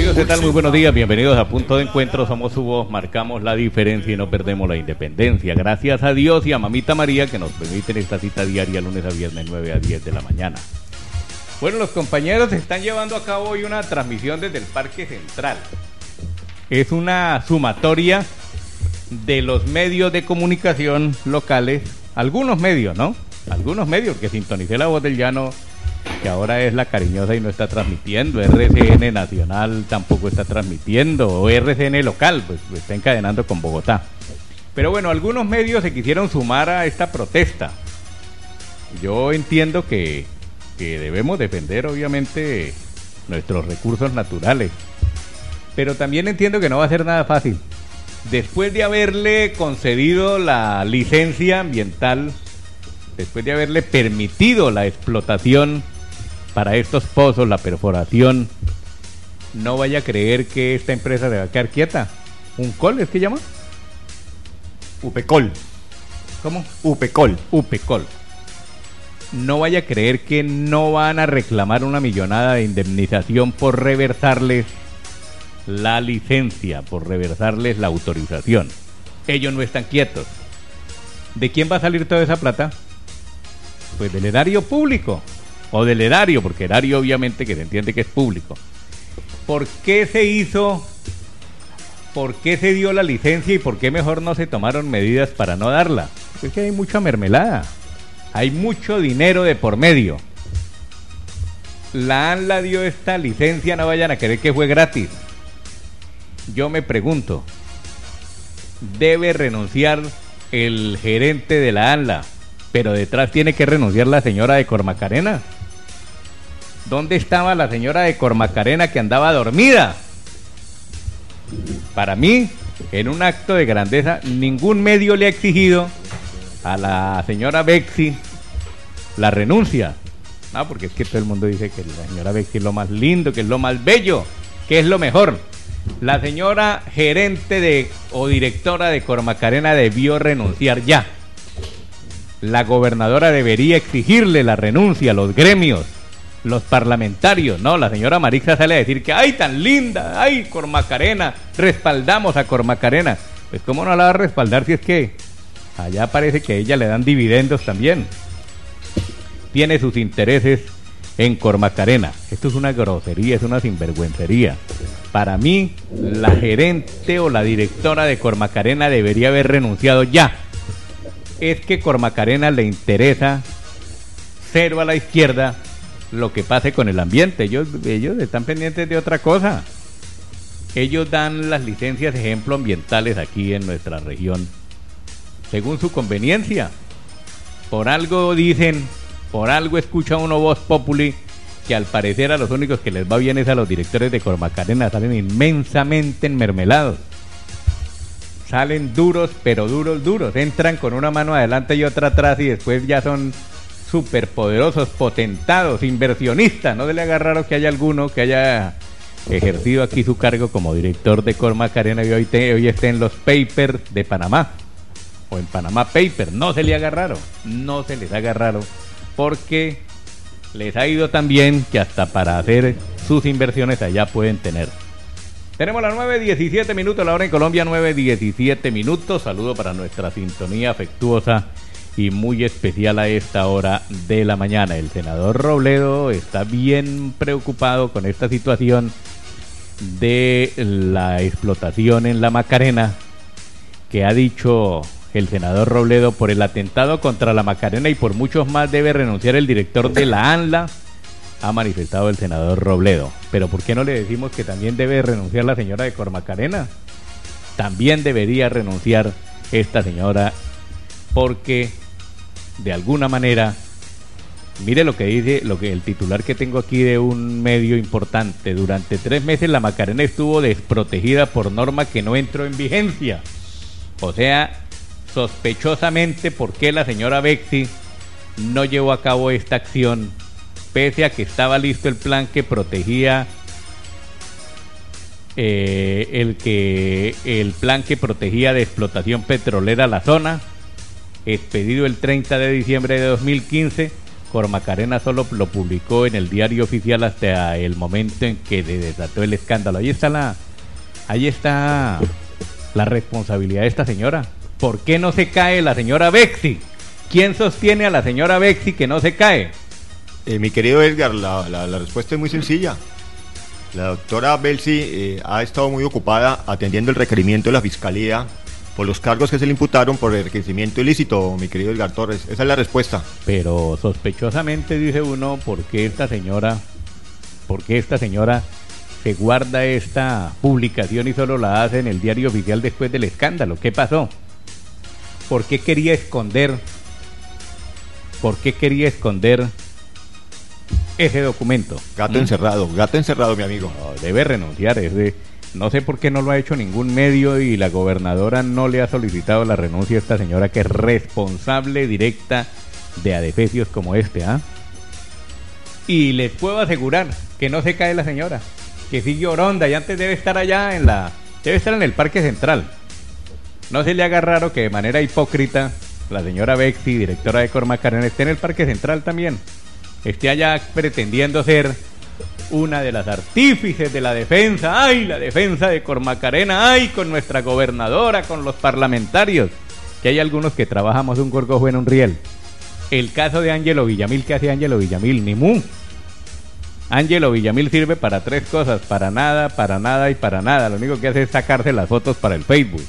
Amigos, ¿qué tal? Muy buenos días, bienvenidos a Punto de Encuentro. Somos su voz, marcamos la diferencia y no perdemos la independencia. Gracias a Dios y a Mamita María que nos permiten esta cita diaria lunes a viernes 9 a 10 de la mañana. Bueno, los compañeros están llevando a cabo hoy una transmisión desde el Parque Central. Es una sumatoria de los medios de comunicación locales, algunos medios, ¿no? Algunos medios, que sintonicé La Voz del Llano, que ahora es La Cariñosa y no está transmitiendo, RCN Nacional tampoco está transmitiendo, o RCN Local, pues está encadenando con Bogotá. Pero bueno, algunos medios se quisieron sumar a esta protesta. Yo entiendo que debemos defender obviamente nuestros recursos naturales, pero también entiendo que no va a ser nada fácil. Después de haberle concedido la licencia ambiental, después de haberle permitido la explotación para estos pozos, la perforación, no vaya a creer que esta empresa se va a quedar quieta. ¿Uncol es que llama? Upecol. ¿Cómo? Upecol. Upecol. No vaya a creer que no van a reclamar una millonada de indemnización por reversarles la licencia, por reversarles la autorización. Ellos no están quietos. ¿De quién va a salir toda esa plata? Pues del erario público, o del erario, porque erario obviamente que se entiende que es público. ¿Por qué se hizo? ¿Por qué se dio la licencia y por qué mejor no se tomaron medidas para no darla? Es que hay mucha mermelada, hay mucho dinero de por medio. La ANLA dio esta licencia, no vayan a creer que fue gratis. Yo me pregunto, ¿debe renunciar el gerente de la ANLA? Pero detrás tiene que renunciar la señora de Cormacarena. ¿Dónde estaba la señora de Cormacarena que andaba dormida? Para mí, en un acto de grandeza, ningún medio le ha exigido a la señora Bexi la renuncia. No, porque es que todo el mundo dice que la señora Bexi es lo más lindo, que es lo más bello, que es lo mejor. La señora gerente o directora de Cormacarena debió renunciar ya. La gobernadora debería exigirle la renuncia a los gremios, los parlamentarios. No, la señora Marixa sale a decir que ¡ay, tan linda! ¡Ay, Cormacarena! Respaldamos a Cormacarena. Pues ¿cómo no la va a respaldar si es que allá parece que a ella le dan dividendos también? Tiene sus intereses en Cormacarena. Esto es una grosería, es una sinvergüencería. Para mí, la gerente o la directora de Cormacarena debería haber renunciado ya. Es que Cormacarena le interesa cero a la izquierda lo que pase con el ambiente. Ellos están pendientes de otra cosa. Ellos dan las licencias ejemplo ambientales aquí en nuestra región según su conveniencia. Por algo dicen, por algo escucha uno voz populi, que al parecer a los únicos que les va bien es a los directores de Cormacarena. Salen inmensamente enmermelados. Salen duros, pero duros. Entran con una mano adelante y otra atrás y después ya son superpoderosos, potentados, inversionistas. No se le haga raro que haya alguno que haya ejercido aquí su cargo como director de Cormacarena y hoy esté en los papers de Panamá o en Panamá Papers. No se le haga raro, no se les haga raro, porque les ha ido tan bien que hasta para hacer sus inversiones allá pueden tener. Tenemos las 9:17 minutos, la hora en Colombia, 9:17 minutos. Saludo para nuestra sintonía afectuosa y muy especial a esta hora de la mañana. El senador Robledo está bien preocupado con esta situación de la explotación en la Macarena, que ha dicho el senador Robledo: por el atentado contra la Macarena y por muchos más debe renunciar el director de la ANLA, ha manifestado el senador Robledo. Pero ¿por qué no le decimos que también debe renunciar la señora de Cormacarena? También debería renunciar esta señora, porque de alguna manera, mire lo que dice, el titular que tengo aquí de un medio importante: durante 3 meses la Macarena estuvo desprotegida por norma que no entró en vigencia. O sea, sospechosamente, ¿por qué la señora Bexi no llevó a cabo esta acción? Pese a que estaba listo el plan que protegía el plan que protegía de explotación petrolera la zona, expedido el 30 de diciembre de 2015, Cormacarena solo lo publicó en el diario oficial hasta el momento en que se desató el escándalo. Ahí está la responsabilidad de esta señora. ¿Por qué no se cae la señora Bexi? ¿Quién sostiene a la señora Bexi que no se cae? Mi querido Edgar, la respuesta es muy sencilla. La doctora Bexi ha estado muy ocupada atendiendo el requerimiento de la Fiscalía por los cargos que se le imputaron por enriquecimiento ilícito, mi querido Edgar Torres. Esa es la respuesta. Pero sospechosamente dice uno, ¿por qué esta señora se guarda esta publicación y solo la hace en el diario oficial después del escándalo? ¿Qué pasó? ¿Por qué quería esconder ese documento? Gato encerrado, mi amigo. No, debe renunciar. No sé por qué no lo ha hecho ningún medio y la gobernadora no le ha solicitado la renuncia a esta señora que es responsable directa de adefesios como este, ¿ah? Y les puedo asegurar que no se cae la señora, que sigue oronda y antes debe estar debe estar en el Parque Central. No se le haga raro que de manera hipócrita la señora Bexi, directora de Cormacarena, esté en el Parque Central también. Esté allá pretendiendo ser una de las artífices de la defensa. ¡Ay, la defensa de Cormacarena! ¡Ay, con nuestra gobernadora, con los parlamentarios! Que hay algunos que trabajamos un gorgojo en un riel. El caso de Ángelo Villamil, ¿qué hace Ángelo Villamil? Ni mu. Ángelo Villamil sirve para tres cosas: para nada, para nada y para nada. Lo único que hace es sacarse las fotos para el Facebook.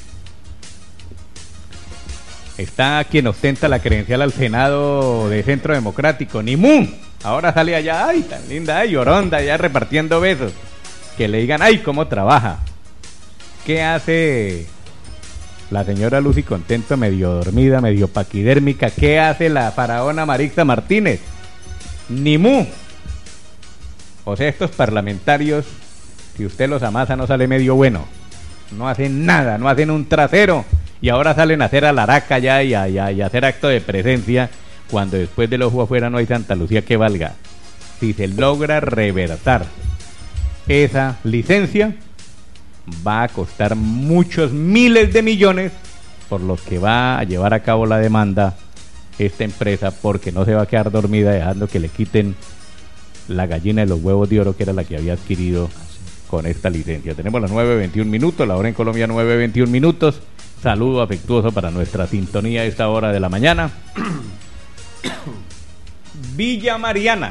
Está quien ostenta la credencial al Senado de Centro Democrático, ni mu. Ahora sale allá, ay, tan linda, ay, oronda, ya repartiendo besos. Que le digan, ay, cómo trabaja. ¿Qué hace la señora Lucy Contento, medio dormida, medio paquidérmica? ¿Qué hace la faraona Marixa Martínez? Ni mu. O sea, estos parlamentarios, si usted los amasa, no sale medio bueno. No hacen nada, no hacen un trasero. Y ahora salen a hacer alaraca ya y a hacer acto de presencia, cuando después del ojo afuera no hay Santa Lucía que valga. Si se logra revertir esa licencia, va a costar muchos miles de millones por los que va a llevar a cabo la demanda esta empresa, porque no se va a quedar dormida dejando que le quiten la gallina de los huevos de oro, que era la que había adquirido con esta licencia. Tenemos las 9:21 minutos, la hora en Colombia 9:21 minutos. Saludo afectuoso para nuestra sintonía a esta hora de la mañana. Villa Mariana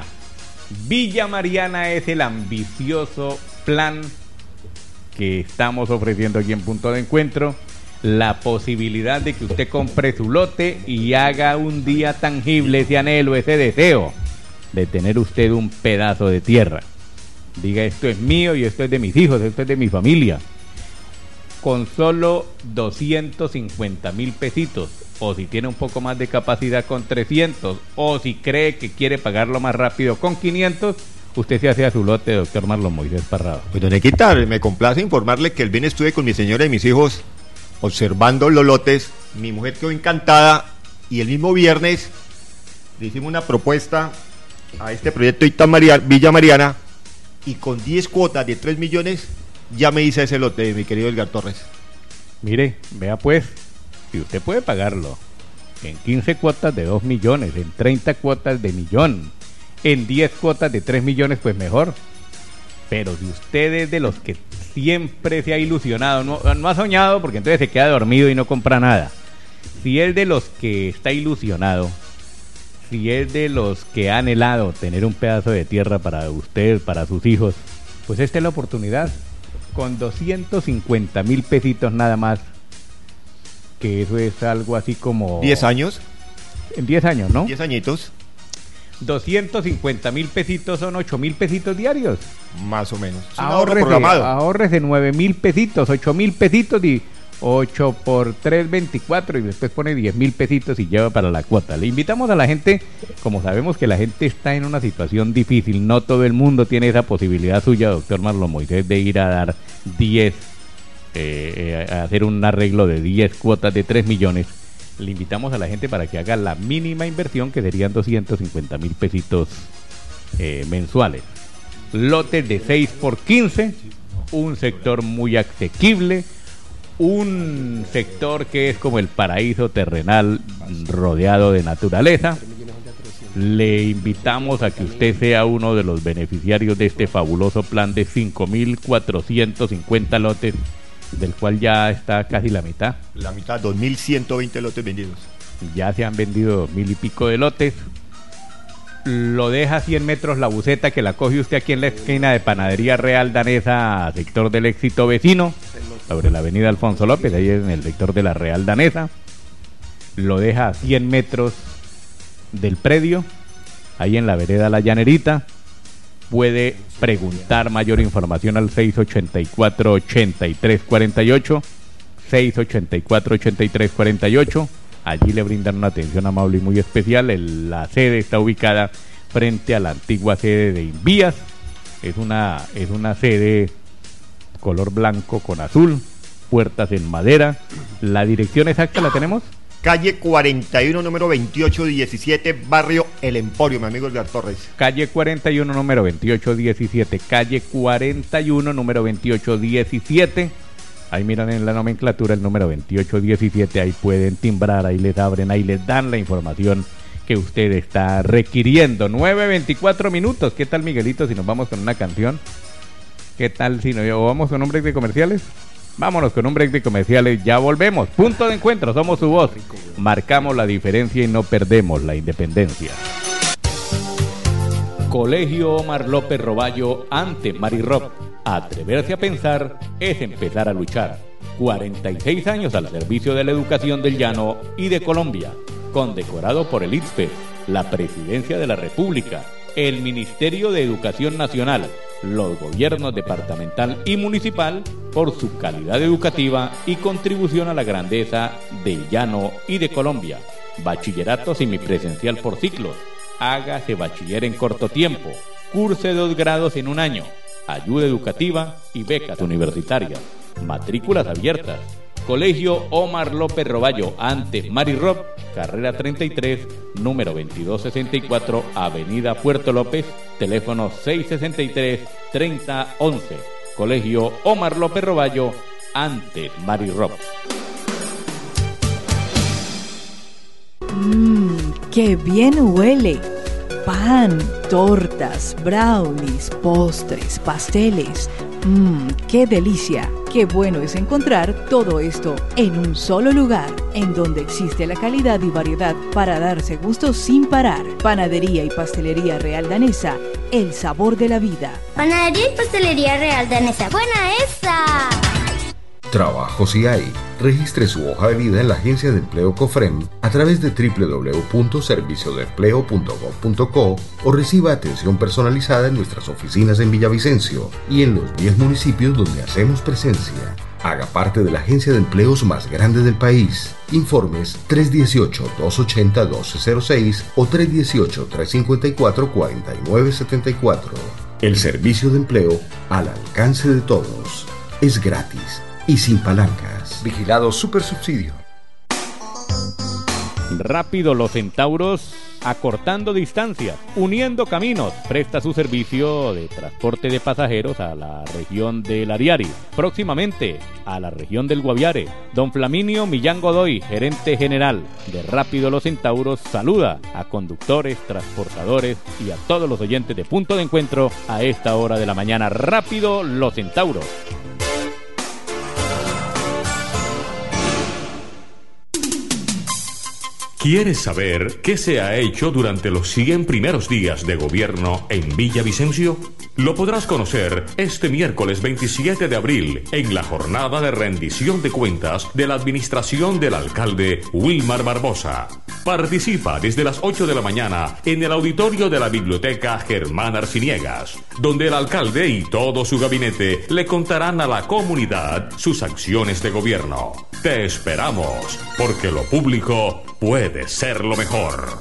es el ambicioso plan que estamos ofreciendo aquí en Punto de Encuentro. La posibilidad de que usted compre su lote y haga un día tangible ese anhelo, ese deseo de tener usted un pedazo de tierra. Diga, esto es mío y esto es de mis hijos, esto es de mi familia. Con solo 250,000 pesitos, o si tiene un poco más de capacidad, con 300, o si cree que quiere pagarlo más rápido, con 500, usted se hace a su lote, doctor Marlon Moisés Parrado. Pues don Equita, me complace informarle que el bien estuve con mi señora y mis hijos observando los lotes. Mi mujer quedó encantada y el mismo viernes le hicimos una propuesta a este proyecto Villa Mariana, y con 10 cuotas de 3 millones ya me hice ese lote, mi querido Edgar Torres. Mire, vea pues, si usted puede pagarlo en 15 cuotas de 2 millones, en 30 cuotas de millón, en 10 cuotas de 3 millones, pues mejor. Pero si usted es de los que siempre se ha ilusionado, no ha soñado, porque entonces se queda dormido y no compra nada. Si es de los que está ilusionado, si es de los que ha anhelado tener un pedazo de tierra para usted, para sus hijos, pues esta es la oportunidad. Con 250,000 pesitos nada más, que eso es algo así como... 10 años. En 10 años, ¿no? 10 añitos. 250,000 pesitos son 8,000 pesitos diarios. Más o menos. Es un ahorro programado. Ahorres de 9,000 pesitos, 8,000 pesitos y 8 por 3, 24, y después pone 10,000 pesitos y lleva para la cuota. Le invitamos a la gente, como sabemos que la gente está en una situación difícil, no todo el mundo tiene esa posibilidad suya, doctor Marlon Moisés, de ir a dar 10, a hacer un arreglo de 10 cuotas de 3 millones. Le invitamos a la gente para que haga la mínima inversión, que serían 250,000 pesitos mensuales. Lotes de 6 por 15, un sector muy asequible, un sector que es como el paraíso terrenal rodeado de naturaleza. le invitamos a que usted sea uno de los beneficiarios de este fabuloso plan de 5.450 lotes, del cual ya está casi la mitad. La mitad, 2.120 lotes vendidos. Ya se han vendido 2.000 y pico de lotes. Lo deja a 100 metros la buseta, que la coge usted aquí en la esquina de Panadería Real Danesa, sector del Éxito Vecino, sobre la avenida Alfonso López, ahí en el sector de la Real Danesa. Lo deja a 100 metros del predio, ahí en la vereda La Llanerita. Puede preguntar mayor información al 684-8348, 684-8348. Allí le brindan una atención amable y muy especial. La sede está ubicada frente a la antigua sede de Invías. Es una sede color blanco con azul, puertas en madera. ¿La dirección exacta la tenemos? Calle 41, número 2817, barrio El Emporio, mi amigo Edgar Torres. Calle 41, número 2817. Calle 41, número 2817. Ahí miran en la nomenclatura el número 2817, ahí pueden timbrar, ahí les abren, ahí les dan la información que usted está requiriendo. 9:24 minutos. ¿Qué tal, Miguelito, si nos vamos con una canción? ¿Qué tal si nos vamos con un break de comerciales? Vámonos con un break de comerciales, ya volvemos. Punto de encuentro, somos su voz. Marcamos la diferencia y no perdemos la independencia. Colegio Omar López Roballo ante Marirop. Atreverse a pensar es empezar a luchar. 46 años al servicio de la educación del Llano y de Colombia. Condecorado por el ITPE, la Presidencia de la República, el Ministerio de Educación Nacional, los gobiernos departamental y municipal por su calidad educativa y contribución a la grandeza del Llano y de Colombia. Bachillerato semipresencial por ciclos. Hágase bachiller en corto tiempo. Curse 2 grados en un año. Ayuda educativa y becas universitarias. Matrículas abiertas. Colegio Omar López Roballo ante Marirop, carrera 33, número 2264, Avenida Puerto López, teléfono 663-3011. Colegio Omar López Roballo ante Marirop. ¡Qué bien huele! Pan, tortas, brownies, postres, pasteles. ¡Qué delicia! Qué bueno es encontrar todo esto en un solo lugar, en donde existe la calidad y variedad para darse gusto sin parar. Panadería y Pastelería Real Danesa, el sabor de la vida. Panadería y Pastelería Real Danesa. ¡Buena esa! Trabajo si hay. Registre su hoja de vida en la Agencia de Empleo COFREM a través de www.serviciodeempleo.gov.co o reciba atención personalizada en nuestras oficinas en Villavicencio y en los 10 municipios donde hacemos presencia. Haga parte de la agencia de empleos más grande del país. Informes 318-280-1206 o 318-354-4974. El servicio de empleo al alcance de todos. Es gratis y sin palancas. Vigilado Supersubsidio. Rápido Los Centauros, acortando distancias, uniendo caminos, presta su servicio de transporte de pasajeros a la región del Ariari, próximamente a la región del Guaviare. Don Flaminio Millán Godoy, gerente general de Rápido Los Centauros, saluda a conductores, transportadores y a todos los oyentes de Punto de Encuentro a esta hora de la mañana. Rápido Los Centauros. ¿Quieres saber qué se ha hecho durante los 100 primeros días de gobierno en Villavicencio? Lo podrás conocer este miércoles 27 de abril en la jornada de rendición de cuentas de la administración del alcalde Wilmar Barbosa. Participa desde las 8 de la mañana en el auditorio de la Biblioteca Germán Arciniegas, donde el alcalde y todo su gabinete le contarán a la comunidad sus acciones de gobierno. Te esperamos, porque lo público puede ser lo mejor.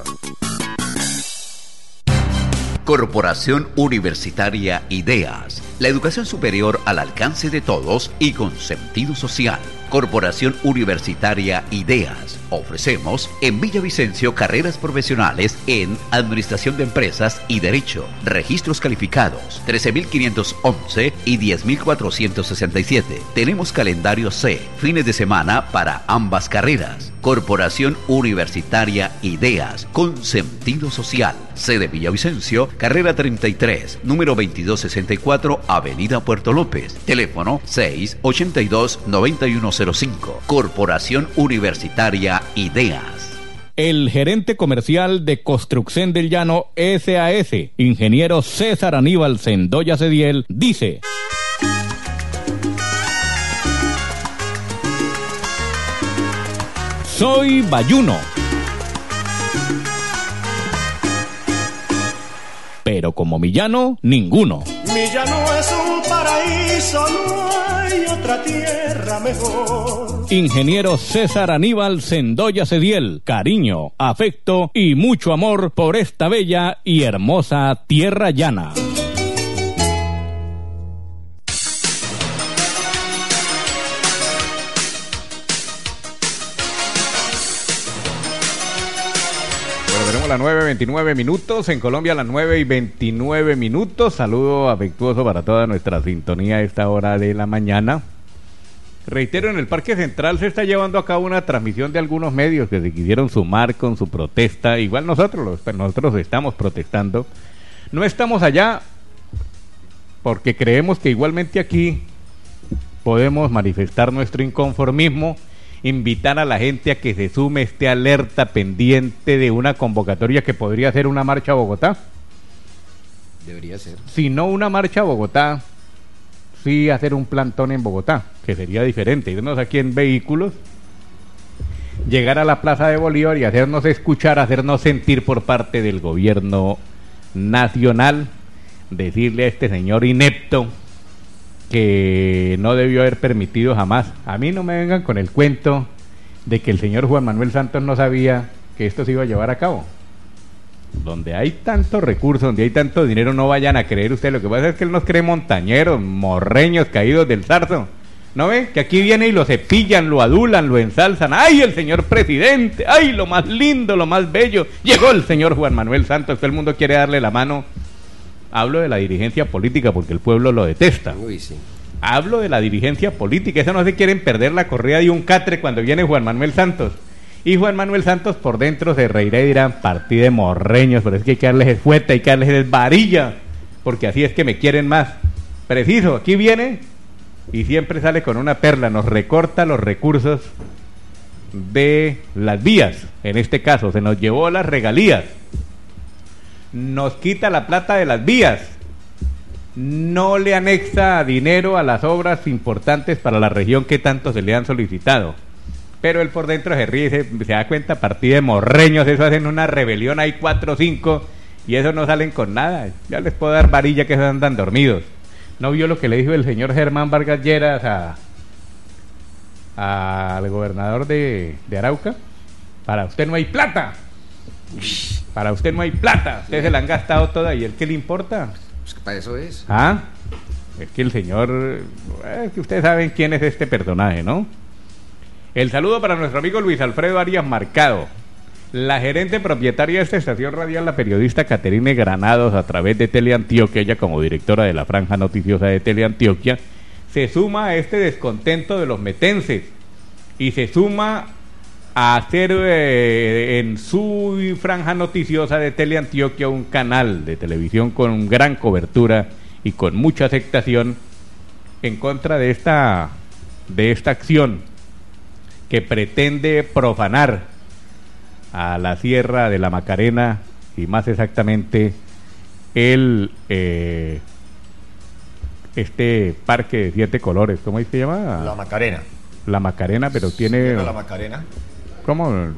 Corporación Universitaria Ideas. La educación superior al alcance de todos y con sentido social. Corporación Universitaria Ideas. Ofrecemos en Villavicencio carreras profesionales en Administración de Empresas y Derecho. Registros calificados 13.511 y 10.467. Tenemos calendario C, fines de semana para ambas carreras. Corporación Universitaria Ideas, con sentido social. Sede Villavicencio, carrera 33, número 2264, Avenida Puerto López. Teléfono 682-9105. Corporación Universitaria Ideas. El gerente comercial de Construcción del Llano SAS, ingeniero César Aníbal Sendoya Cediel, dice: soy bayuno, pero como mi llano, ninguno. Mi llano es un paraíso, no hay otra tierra mejor. Ingeniero César Aníbal Sendoya Cediel, cariño, afecto y mucho amor por esta bella y hermosa tierra llana. Tenemos las 9:29 minutos, en Colombia las 9:29 minutos. Saludo afectuoso para toda nuestra sintonía a esta hora de la mañana. Reitero, en el Parque Central se está llevando a cabo una transmisión de algunos medios que se quisieron sumar con su protesta. Igual nosotros estamos protestando. No estamos allá porque creemos que igualmente aquí podemos manifestar nuestro inconformismo, invitar a la gente a que se sume, esté alerta, pendiente de una convocatoria que podría ser una marcha a Bogotá. Debería ser. Si no una marcha a Bogotá, sí hacer un plantón en Bogotá, que sería diferente. Irnos aquí en vehículos, llegar a la Plaza de Bolívar y hacernos escuchar, hacernos sentir por parte del gobierno nacional, decirle a este señor inepto que no debió haber permitido jamás. A mí no me vengan con el cuento de que el señor Juan Manuel Santos no sabía que esto se iba a llevar a cabo. Donde hay tantos recursos, donde hay tanto dinero, no vayan a creer ustedes. Lo que pasa es que él nos cree montañeros, morreños, caídos del zarzo. ¿No ve? Que aquí viene y lo cepillan, lo adulan, lo ensalzan. ¡Ay, el señor presidente! ¡Ay, lo más lindo, lo más bello! Llegó el señor Juan Manuel Santos, todo el mundo quiere darle la mano. Hablo de la dirigencia política porque el pueblo lo detesta. Uy, sí. Hablo de la dirigencia política. Eso no se quieren perder la corrida de un catre cuando viene Juan Manuel Santos. Y Juan Manuel Santos por dentro se reirá y dirá: partí de morreños, pero es que hay que darles esfueta, hay que darles varilla, porque así es que me quieren más. Preciso, aquí viene y siempre sale con una perla. Nos recorta los recursos de las vías. En este caso, se nos llevó las regalías. Nos quita la plata de las vías, no le anexa dinero a las obras importantes para la región que tanto se le han solicitado, pero él por dentro se ríe y se da cuenta: partida de morreños, eso hacen una rebelión, hay 4 o 5 y eso no salen con nada. Ya les puedo dar varilla que se andan dormidos. ¿No vio lo que le dijo el señor Germán Vargas Lleras al gobernador de Arauca? Para usted no hay plata. Para usted no hay plata, ustedes se la han gastado toda. ¿Y el qué le importa? Pues que para eso es. Ah, es que el señor, que ustedes saben quién es este personaje, ¿no? El saludo para nuestro amigo Luis Alfredo Arias Marcado, la gerente propietaria de esta estación radial, la periodista Caterine Granados, a través de Teleantioquia. Ella, como directora de la franja noticiosa de Teleantioquia, se suma a este descontento de los metenses y se suma a hacer en su franja noticiosa de Teleantioquia un canal de televisión con gran cobertura y con mucha aceptación en contra de esta acción que pretende profanar a la Sierra de la Macarena, y más exactamente este parque de 7 colores. ¿Cómo es que se llama? La Macarena. La Macarena, pero tiene... La Macarena. ¿Cómo?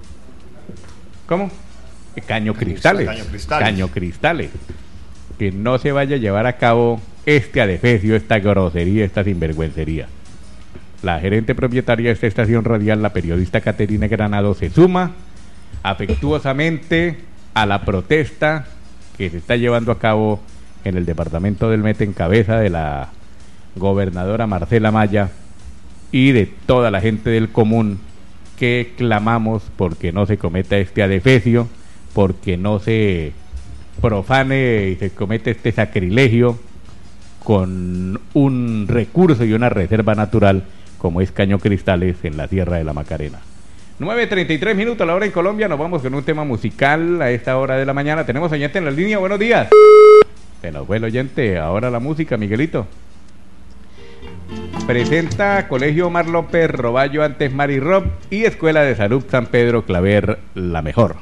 Caño Cristales. Caño Cristales. Que no se vaya a llevar a cabo este adefesio, esta grosería, esta sinvergüencería. La gerente propietaria de esta estación radial, la periodista Caterina Granado, se suma afectuosamente a la protesta que se está llevando a cabo en el departamento del Meta, en cabeza de la gobernadora Marcela Maya y de toda la gente del común que clamamos porque no se cometa este adefesio, porque no se profane y se comete este sacrilegio con un recurso y una reserva natural como es Caño Cristales en la Sierra de la Macarena. 9:33 minutos, la hora en Colombia. Nos vamos con un tema musical a esta hora de la mañana. Tenemos oyente en la línea, buenos días. Se nos fue el oyente, ahora la música, Miguelito. Presenta Colegio Omar López Roballo, antes Mari Rob, y Escuela de Salud San Pedro Claver, la mejor.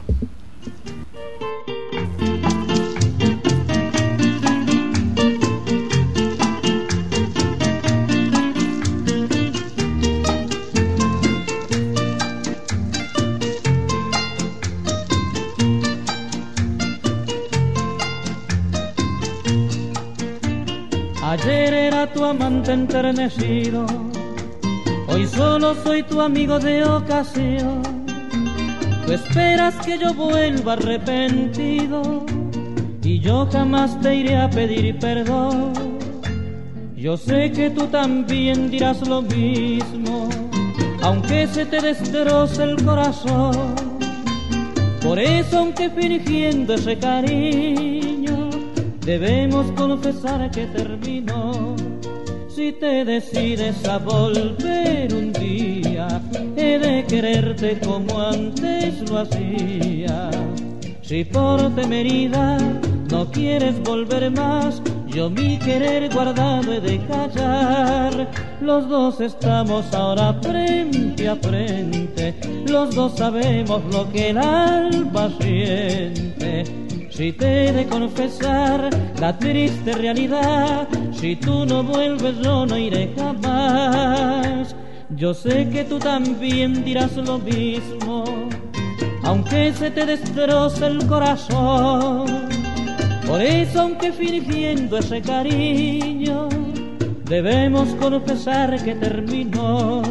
Ayer era tu amante enternecido, hoy solo soy tu amigo de ocasión. Tú esperas que yo vuelva arrepentido y yo jamás te iré a pedir perdón. Yo sé que tú también dirás lo mismo, aunque se te destroce el corazón. Por eso, aunque fingiendo ese cariño, debemos confesar que terminó. Si te decides a volver un día, he de quererte como antes lo hacía. Si por temeridad no quieres volver más, yo mi querer guardado he de callar. Los dos estamos ahora frente a frente, los dos sabemos lo que el alma siente. Si te he de confesar la triste realidad, si tú no vuelves yo no iré jamás. Yo sé que tú también dirás lo mismo, aunque se te destroce el corazón. Por eso, aunque fingiendo ese cariño, debemos confesar que terminó.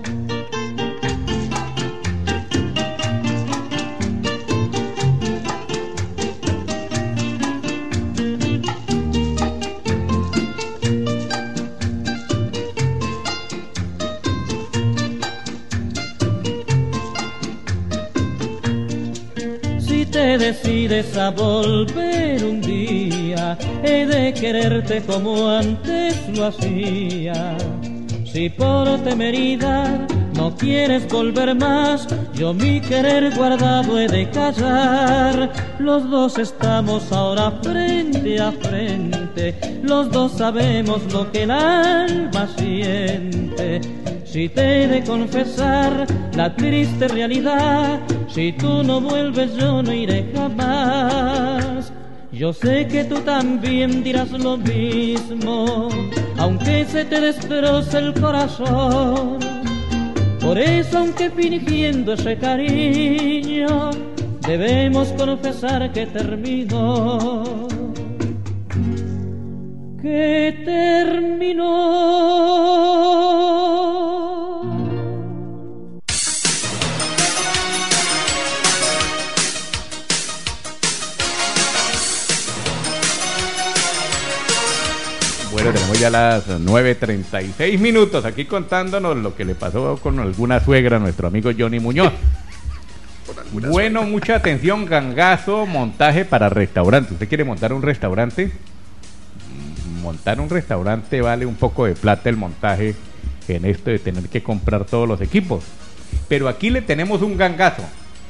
Te decides a volver un día, he de quererte como antes lo hacía. Si por temeridad no quieres volver más, yo mi querer guardado he de callar. Los dos estamos ahora frente a frente, los dos sabemos lo que el alma siente. Si te he de confesar la triste realidad, si tú no vuelves yo no iré jamás. Yo sé que tú también dirás lo mismo, aunque se te destroce el corazón. Por eso, aunque fingiendo ese cariño, debemos confesar que terminó. Que terminó. Bueno, tenemos ya las 9:36 minutos aquí contándonos lo que le pasó con alguna suegra a nuestro amigo Johnny Muñoz. Bueno, suegra. Mucha atención, gangazo, montaje para restaurante. ¿Usted quiere montar un restaurante? Montar un restaurante vale un poco de plata el montaje en esto de tener que comprar todos los equipos. Pero aquí le tenemos un gangazo.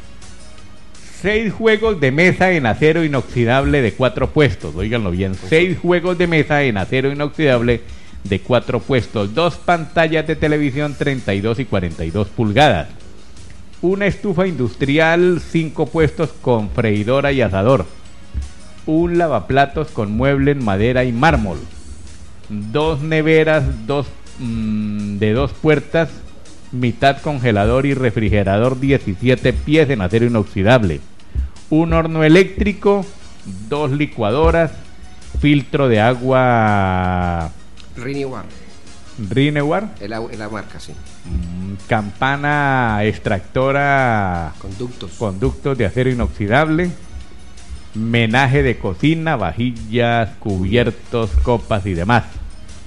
6 juegos de mesa en acero inoxidable de 4 puestos, óiganlo bien, 6 juegos de mesa en acero inoxidable de 4 puestos, 2 pantallas de televisión 32 y 42 pulgadas, una estufa industrial 5 puestos con freidora y asador, un lavaplatos con mueble en madera y mármol, 2 neveras de 2 puertas, mitad congelador y refrigerador 17 pies en acero inoxidable, un horno eléctrico, 2 licuadoras, filtro de agua Rinewar, es la marca, sí. Campana extractora, conductos de acero inoxidable, menaje de cocina, vajillas, cubiertos, copas y demás.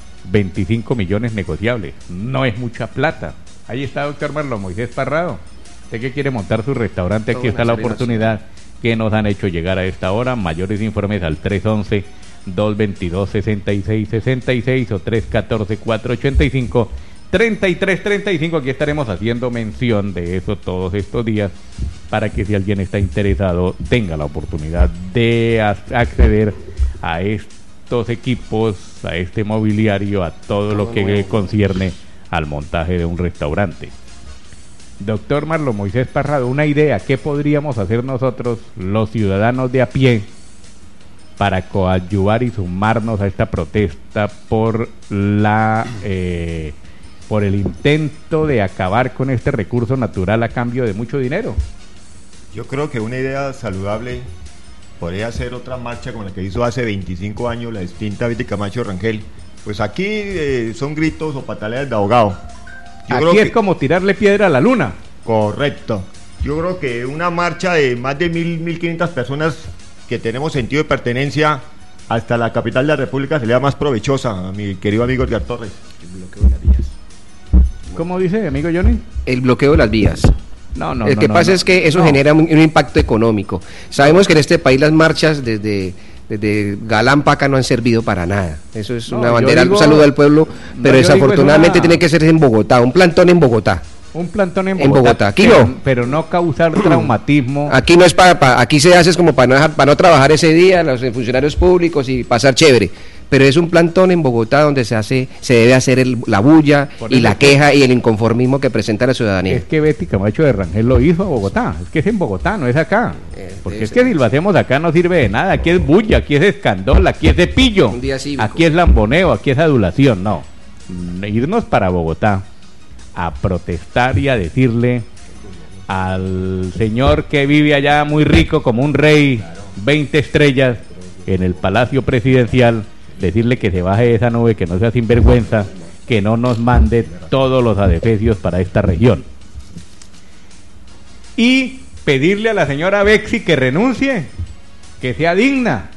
25 millones negociables, no es mucha plata. Ahí está, doctor Marlon Moisés Parrado. Usted que quiere montar su restaurante, aquí Todo está la nacional. oportunidad que nos han hecho llegar a esta hora. Mayores informes al 311-222-6666 o 314-485-3335. Aquí estaremos haciendo mención de eso todos estos días para que si alguien está interesado tenga la oportunidad de acceder a estos equipos, a este mobiliario, a todo lo que nuevo. concierne al montaje de un restaurante. Doctor Marlon Moisés Parrado, una idea, ¿qué podríamos hacer nosotros, los ciudadanos de a pie, para coadyuvar y sumarnos a esta protesta por por el intento de acabar con este recurso natural a cambio de mucho dinero? Yo creo que una idea saludable podría ser otra marcha como la que hizo hace 25 años la distinta Betty Camacho Rangel. Pues aquí son gritos o pataleas de ahogado. Yo creo Aquí es que- como tirarle piedra a la luna. Correcto. Yo creo que una marcha de más de 1.500 personas que tenemos sentido de pertenencia hasta la capital de la República sería más provechosa, a mi querido amigo Edgar Torres. El bloqueo de las vías. ¿Cómo dice, amigo Johnny? El bloqueo de las vías. No, no, El no, que no, pasa no. es que eso No. genera un impacto económico. Sabemos que en este país las marchas desde Galán para acá no han servido para nada. Eso es No, una yo bandera, digo- un saludo al pueblo, no, pero yo digo, desafortunadamente es una- tiene que ser en Bogotá, un plantón en Bogotá. Un plantón en En Bogotá, Bogotá. Aquí pero, no. pero no causar traumatismo. Aquí no es aquí se hace es como para no trabajar ese día los funcionarios públicos y pasar chévere. Pero es un plantón en Bogotá donde se debe hacer la bulla Por y eso la es queja y el inconformismo que presenta la ciudadanía. Es que Betty Camacho de Rangel lo hizo a Bogotá. Es que es en Bogotá, no es acá. Porque debe es que ser. si lo hacemos acá no sirve de nada. Aquí es bulla, aquí es escandón, aquí es de pillo. Un día cívico. Aquí es lamboneo, aquí es adulación. No. Irnos para Bogotá a protestar y a decirle al señor que vive allá muy rico como un rey, 20 estrellas en el Palacio Presidencial, decirle que se baje de esa nube, que no sea sinvergüenza, que no nos mande todos los adefesios para esta región. Y pedirle a la señora Bexi que renuncie, que sea digna,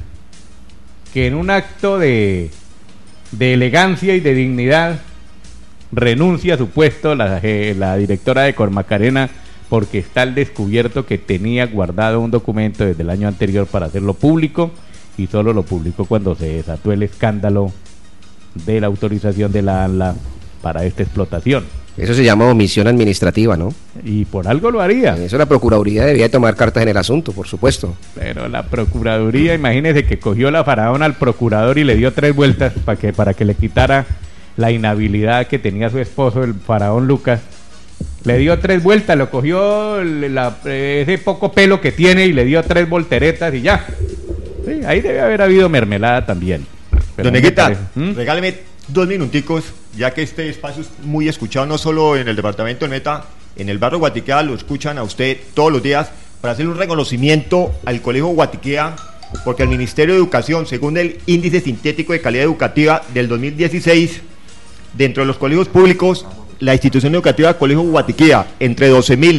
que en un acto de elegancia y de dignidad renuncie a su puesto la directora de Cormacarena, porque está al descubierto que tenía guardado un documento desde el año anterior para hacerlo público y solo lo publicó cuando se desató el escándalo de la autorización de la ANLA para esta explotación. Eso se llama omisión administrativa, ¿no? Y por algo lo haría. Eso la Procuraduría debía tomar cartas en el asunto, por supuesto. Pero la Procuraduría, imagínese que cogió la faraón al procurador y le dio 3 vueltas para que le quitara la inhabilidad que tenía su esposo, el faraón Lucas. Le dio 3 vueltas, lo cogió ese poco pelo que tiene y le dio 3 volteretas y ya. Sí, ahí debe haber habido mermelada también. Pero Don me Neguita, parece- ¿Mm? regáleme 2 minuticos, ya que este espacio es muy escuchado no solo en el departamento del Meta, en el barrio Guatiquea lo escuchan a usted todos los días, para hacerle un reconocimiento al Colegio Guatiquea, porque el Ministerio de Educación, según el Índice Sintético de Calidad Educativa del 2016, dentro de los colegios públicos, la institución educativa Colegio Guatiquea, entre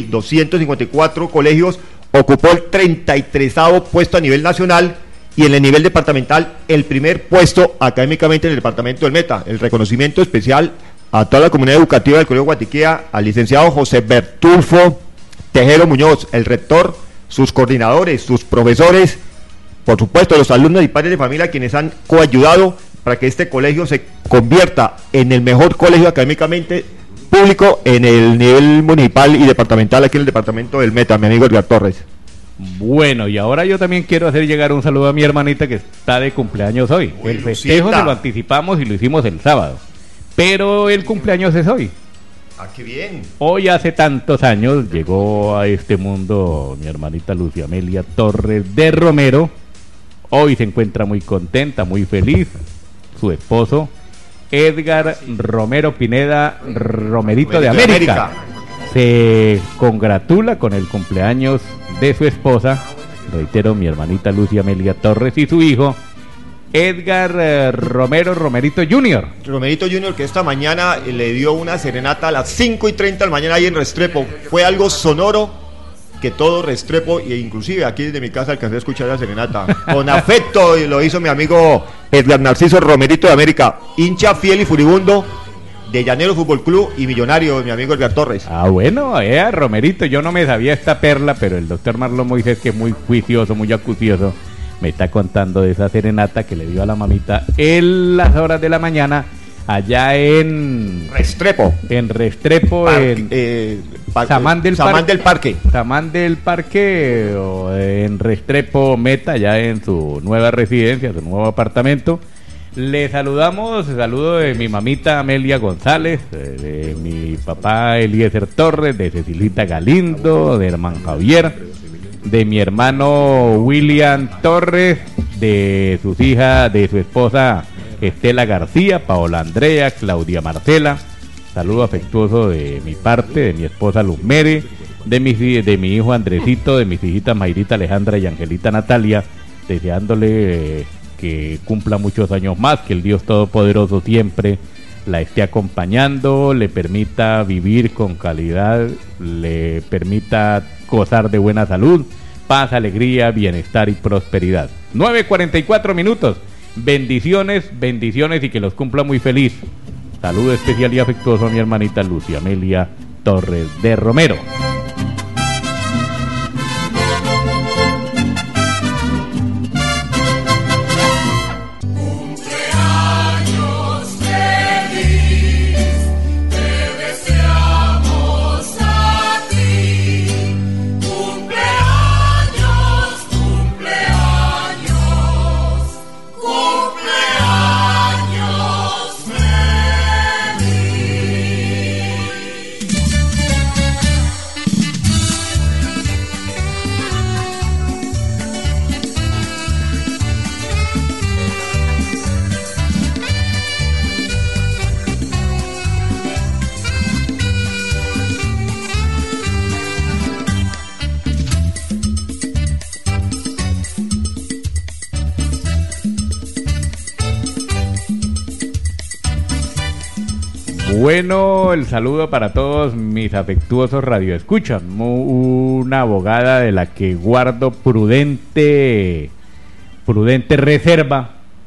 12.254 colegios, ocupó el 33º puesto a nivel nacional y en el nivel departamental el primer puesto académicamente en el departamento del Meta. El reconocimiento especial a toda la comunidad educativa del Colegio Guatiquea, al licenciado José Bertulfo Tejero Muñoz, el rector, sus coordinadores, sus profesores, por supuesto los alumnos y padres de familia quienes han coayudado para que este colegio se convierta en el mejor colegio académicamente público en el nivel municipal y departamental aquí en el departamento del Meta, mi amigo Edgar Torres. Bueno, y ahora yo también quiero hacer llegar un saludo a mi hermanita que está de cumpleaños hoy. Uy, El festejo Lucita. se lo anticipamos y lo hicimos el sábado, pero el cumpleaños es hoy. Ah, qué bien. Hoy hace tantos años llegó a este mundo mi hermanita Lucia Amelia Torres de Romero. Hoy se encuentra muy contenta, muy feliz. Su esposo Edgar Romero Pineda Romerito de América se congratula con el cumpleaños de su esposa, reitero, mi hermanita Lucia Amelia Torres, y su hijo Edgar Romerito Jr. Romerito Jr., que esta mañana le dio una serenata a las 5:30 de la mañana ahí en Restrepo. Fue algo sonoro que todo Restrepo, e inclusive aquí desde mi casa alcancé a escuchar la serenata. Con afecto, y lo hizo mi amigo Edgar Narciso Romerito de América, hincha fiel y furibundo de Llanero Fútbol Club y Millonario, mi amigo Edgar Torres. Ah, bueno, Romerito, yo no me sabía esta perla, pero el doctor Marlon Moisés, que es muy juicioso, muy acucioso, me está contando de esa serenata que le dio a la mamita en las horas de la mañana, allá en Restrepo. En Restrepo, Samán del Parque. Samán del Parque, o en Restrepo Meta, ya en su nueva residencia, su nuevo apartamento. Le saludamos, saludo de mi mamita Amelia González, de mi papá Eliezer Torres, de Cecilita Galindo, de hermano Javier, de mi hermano William Torres, de sus hijas, de su esposa Estela García, Paola Andrea, Claudia Marcela. Saludo afectuoso de mi parte, de mi esposa Luz Mere, de mi hijo Andresito, de mis hijitas Mayrita Alejandra y Angelita Natalia, deseándole que cumpla muchos años más, que el Dios Todopoderoso siempre la esté acompañando, le permita vivir con calidad, le permita gozar de buena salud, paz, alegría, bienestar y prosperidad. 9:44 minutos. Bendiciones, bendiciones y que los cumpla muy feliz. Saludo especial y afectuoso a mi hermanita Lucia Amelia Torres de Romero. Bueno, el saludo para todos mis afectuosos radioescuchas. Una abogada de la que guardo prudente reserva.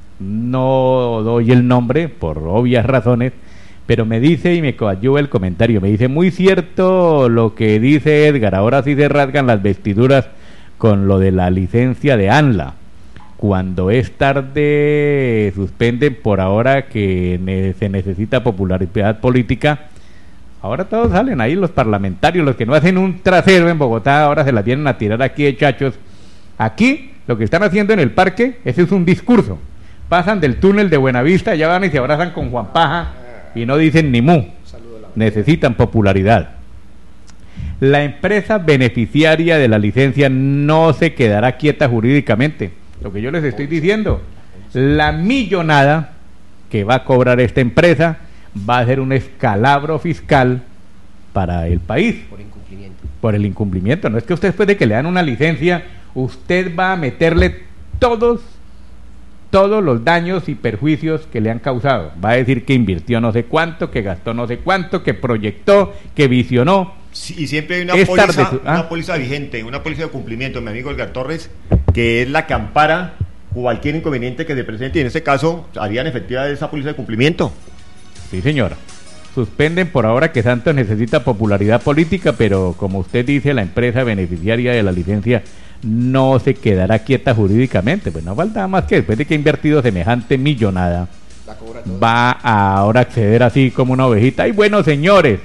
No doy el nombre por obvias razones, pero me dice y me coadyuva el comentario. Me dice, muy cierto lo que dice Edgar, ahora sí se rasgan las vestiduras con lo de la licencia de ANLA. Cuando es tarde suspenden por ahora que se necesita popularidad política. Ahora todos salen ahí los parlamentarios, los que no hacen un trasero en Bogotá, ahora se las vienen a tirar aquí de chachos. Aquí lo que están haciendo en el parque, ese es un discurso. Pasan del túnel de Buenavista, ya van y se abrazan con Juan Paja y no dicen ni mu. Necesitan popularidad. La empresa beneficiaria de la licencia no se quedará quieta jurídicamente. Lo que yo les estoy diciendo, la millonada que va a cobrar esta empresa va a ser un escalabro fiscal para el país. Por el incumplimiento. No es que usted, después de que le dan una licencia, usted va a meterle todos los daños y perjuicios que le han causado. Va a decir que invirtió no sé cuánto, que gastó no sé cuánto, que proyectó, que visionó. Sí, y siempre hay una póliza vigente, una póliza de cumplimiento, mi amigo Edgar Torres, que es la que ampara cualquier inconveniente que se presente, y en este caso harían efectiva esa póliza de cumplimiento. Sí, señora. Suspenden por ahora que Santos necesita popularidad política, pero como usted dice, la empresa beneficiaria de la licencia no se quedará quieta jurídicamente. Pues no falta más que después de que ha invertido semejante millonada, va a ahora acceder así como una ovejita. Ay, bueno, señores,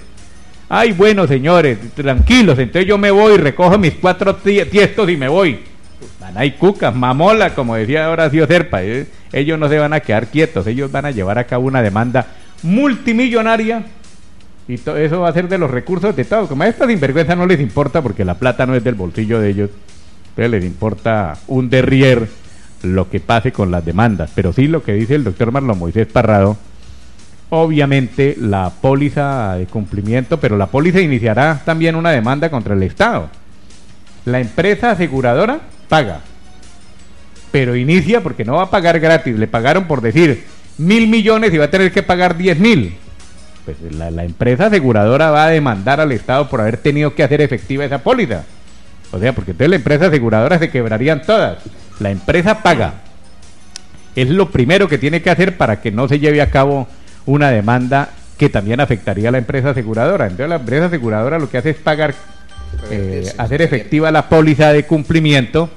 tranquilos, entonces yo me voy, recojo mis 4 tiestos y me voy. Van ahí cucas, mamola, como decía Horacio Serpa. Ellos no se van a quedar quietos, ellos van a llevar a cabo una demanda multimillonaria y todo eso va a ser de los recursos de Estado. Como a esta sinvergüenza no les importa porque la plata no es del bolsillo de ellos, entonces les importa un derrier lo que pase con las demandas. Pero sí, lo que dice el doctor Marlon Moisés Parrado, obviamente la póliza de cumplimiento, pero la póliza iniciará también una demanda contra el Estado. La empresa aseguradora paga, pero inicia porque no va a pagar gratis. Le pagaron por decir 1.000 millones y va a tener que pagar 10.000. Pues la empresa aseguradora va a demandar al Estado por haber tenido que hacer efectiva esa póliza. O sea, porque entonces la empresa aseguradora se quebrarían todas. La empresa paga. Es lo primero que tiene que hacer para que no se lleve a cabo una demanda que también afectaría a la empresa aseguradora. Entonces la empresa aseguradora lo que hace es pagar, hacer efectiva la póliza de cumplimiento,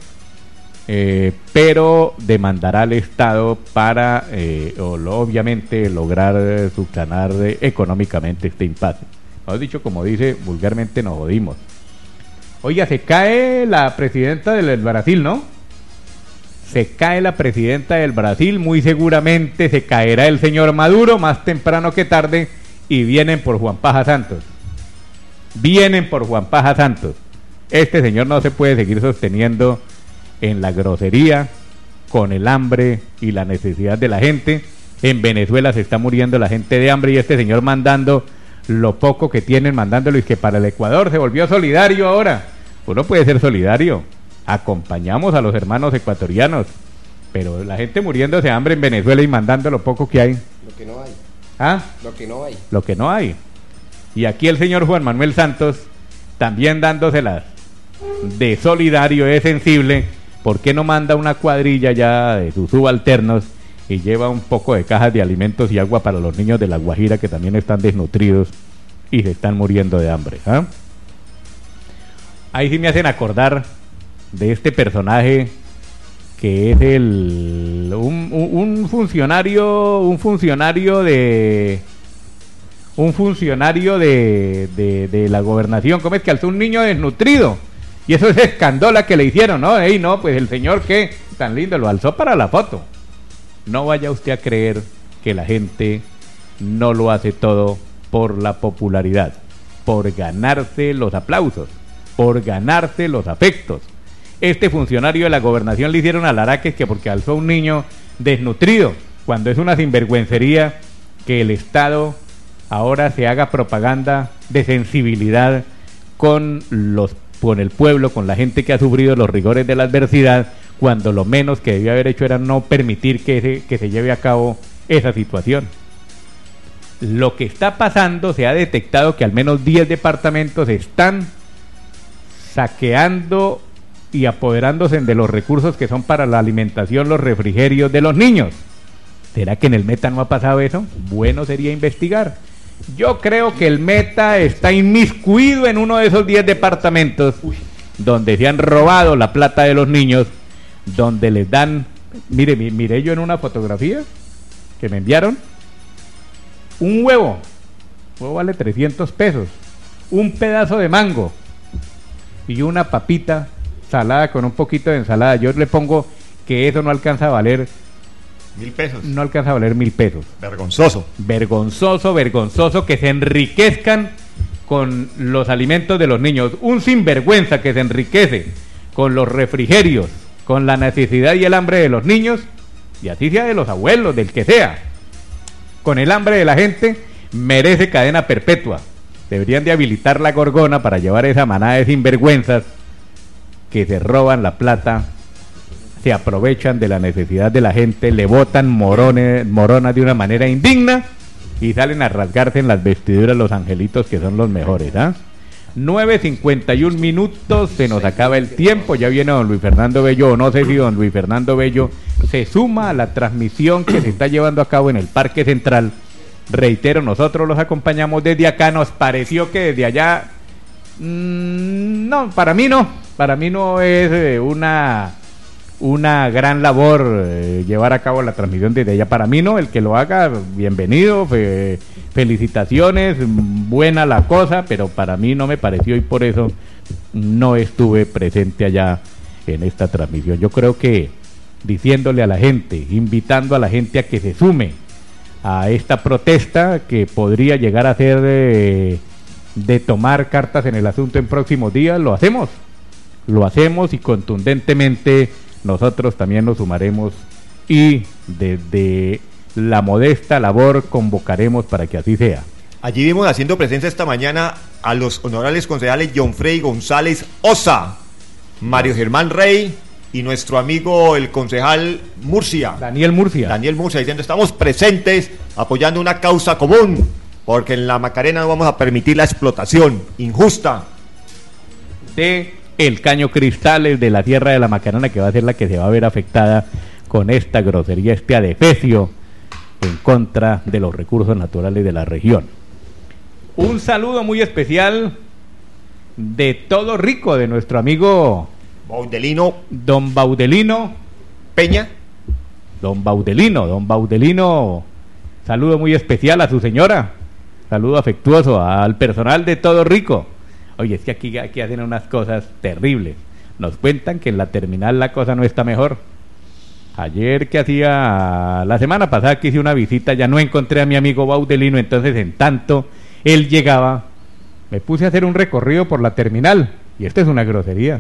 pero demandará al Estado para, obviamente, lograr subsanar económicamente este impasse. Hemos dicho, como dice vulgarmente, nos jodimos. Oiga, se cae la presidenta del Brasil, ¿no? Se cae la presidenta del Brasil, muy seguramente se caerá el señor Maduro más temprano que tarde y vienen por Juan Paja Santos. Vienen por Juan Paja Santos. Este señor no se puede seguir sosteniendo en la grosería, con el hambre y la necesidad de la gente. En Venezuela se está muriendo la gente de hambre y este señor mandando lo poco que tienen, mandándolo, y que para el Ecuador se volvió solidario ahora. Uno puede ser solidario, acompañamos a los hermanos ecuatorianos, pero la gente muriéndose de hambre en Venezuela y mandando lo poco que hay. Lo que no hay. ¿Ah? Lo que no hay. Lo que no hay. Y aquí el señor Juan Manuel Santos también dándoselas de solidario, es sensible. ¿Por qué no manda una cuadrilla ya de sus subalternos y lleva un poco de cajas de alimentos y agua para los niños de La Guajira, que también están desnutridos y se están muriendo de hambre? ¿Ah? Ahí sí me hacen acordar de este personaje que es un funcionario de la gobernación. ¿Cómo es que alzó un niño desnutrido? Y eso es escándola que le hicieron, ¿no? Ey, no, pues el señor que tan lindo lo alzó para la foto. No vaya usted a creer que la gente no lo hace todo por la popularidad, por ganarse los aplausos, por ganarse los afectos. Este funcionario de la gobernación le hicieron alaraques que porque alzó un niño desnutrido, cuando es una sinvergüencería que el Estado ahora se haga propaganda de sensibilidad con el pueblo, con la gente que ha sufrido los rigores de la adversidad, cuando lo menos que debió haber hecho era no permitir que se lleve a cabo esa situación. Lo que está pasando, se ha detectado que al menos 10 departamentos están saqueando y apoderándose de los recursos que son para la alimentación, los refrigerios de los niños. ¿Será que en el Meta no ha pasado eso? Bueno sería investigar. Yo creo que el Meta está inmiscuido en uno de esos 10 departamentos donde se han robado la plata de los niños, donde les dan, mire yo en una fotografía que me enviaron, un huevo vale 300 pesos, un pedazo de mango y una papita salada con un poquito de ensalada. Yo le pongo que eso no alcanza a valer 1.000 pesos. No alcanza a valer 1.000 pesos. Vergonzoso. Vergonzoso que se enriquezcan con los alimentos de los niños. Un sinvergüenza que se enriquece con los refrigerios, con la necesidad y el hambre de los niños, y así sea de los abuelos, del que sea, con el hambre de la gente, merece cadena perpetua. Deberían de habilitar la Gorgona para llevar esa manada de sinvergüenzas que se roban la plata, se aprovechan de la necesidad de la gente, le botan moronas de una manera indigna y salen a rasgarse en las vestiduras los angelitos que son los mejores, ¿ah? 9:51 minutos, se nos acaba el tiempo, ya viene don Luis Fernando Bello, o no sé si don Luis Fernando Bello se suma a la transmisión que se está llevando a cabo en el Parque Central. Reitero, nosotros los acompañamos desde acá, nos pareció que desde allá, no, para mí no es una gran labor llevar a cabo la transmisión desde allá. Para mí no, el que lo haga, bienvenido, felicitaciones, buena la cosa, pero para mí no me pareció y por eso no estuve presente allá en esta transmisión. Yo creo que diciéndole a la gente, invitando a la gente a que se sume a esta protesta que podría llegar a ser de tomar cartas en el asunto en próximos días, lo hacemos y contundentemente nosotros también nos sumaremos y desde la modesta labor convocaremos para que así sea. Allí vimos haciendo presencia esta mañana a los honorables concejales John Frey González Osa, Mario Germán Rey y nuestro amigo el concejal Murcia. Daniel Murcia, diciendo estamos presentes apoyando una causa común, porque en la Macarena no vamos a permitir la explotación injusta de el Caño Cristales de la Tierra de la Macarena, que va a ser la que se va a ver afectada con esta grosería, este adefesio en contra de los recursos naturales de la región. Un saludo muy especial de Todo Rico, de nuestro amigo Baudelino. Don Baudelino Peña. Don Baudelino, saludo muy especial a su señora, saludo afectuoso al personal de Todo Rico. Oye, es que aquí hacen unas cosas terribles. Nos cuentan que en la terminal la cosa no está mejor. Ayer la semana pasada que hice una visita, ya no encontré a mi amigo Baudelino, entonces en tanto él llegaba, me puse a hacer un recorrido por la terminal, y esto es una grosería.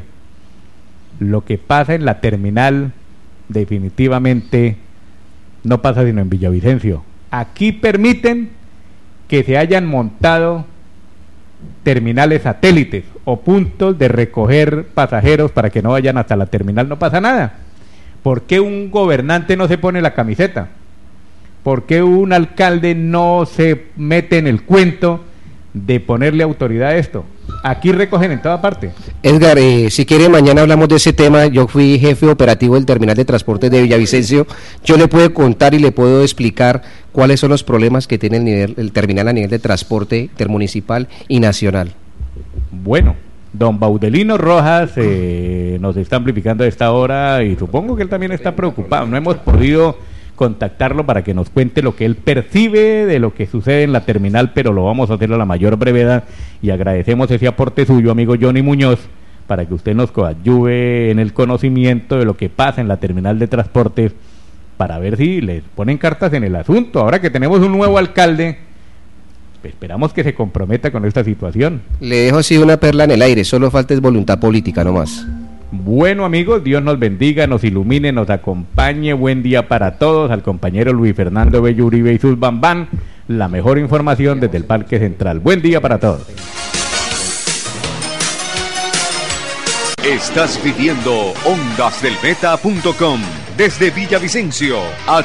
Lo que pasa en la terminal definitivamente no pasa sino en Villavicencio. Aquí permiten que se hayan montado terminales satélites o puntos de recoger pasajeros para que no vayan hasta la terminal, no pasa nada. ¿Por qué un gobernante no se pone la camiseta? ¿Por qué un alcalde no se mete en el cuento de ponerle autoridad a esto? Aquí recogen en toda parte. Edgar, si quiere mañana hablamos de ese tema. Yo fui jefe operativo del terminal de transporte de Villavicencio. Yo le puedo contar y le puedo explicar cuáles son los problemas que tiene el terminal a nivel de transporte intermunicipal y nacional. Bueno, don Baudelino Rojas nos está amplificando a esta hora y supongo que él también está preocupado. No hemos podido contactarlo para que nos cuente lo que él percibe de lo que sucede en la terminal, pero lo vamos a hacer a la mayor brevedad y agradecemos ese aporte suyo, amigo Johnny Muñoz, para que usted nos coadyuve en el conocimiento de lo que pasa en la terminal de transportes, para ver si les ponen cartas en el asunto. Ahora que tenemos un nuevo alcalde, esperamos que se comprometa con esta situación. Le dejo así una perla en el aire, solo falta es voluntad política nomás. Bueno, amigos, Dios nos bendiga, nos ilumine, nos acompañe. Buen día para todos. Al compañero Luis Fernando Bello Uribe y sus Bambán, la mejor información desde el Parque Central. Buen día para todos. Estás viviendo ondasdelmeta.com desde Villavicencio,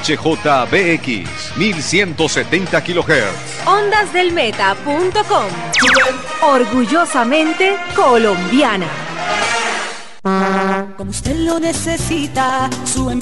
HJBX 1170 kHz. Ondasdelmeta.com, orgullosamente colombiana. Como usted lo necesita, su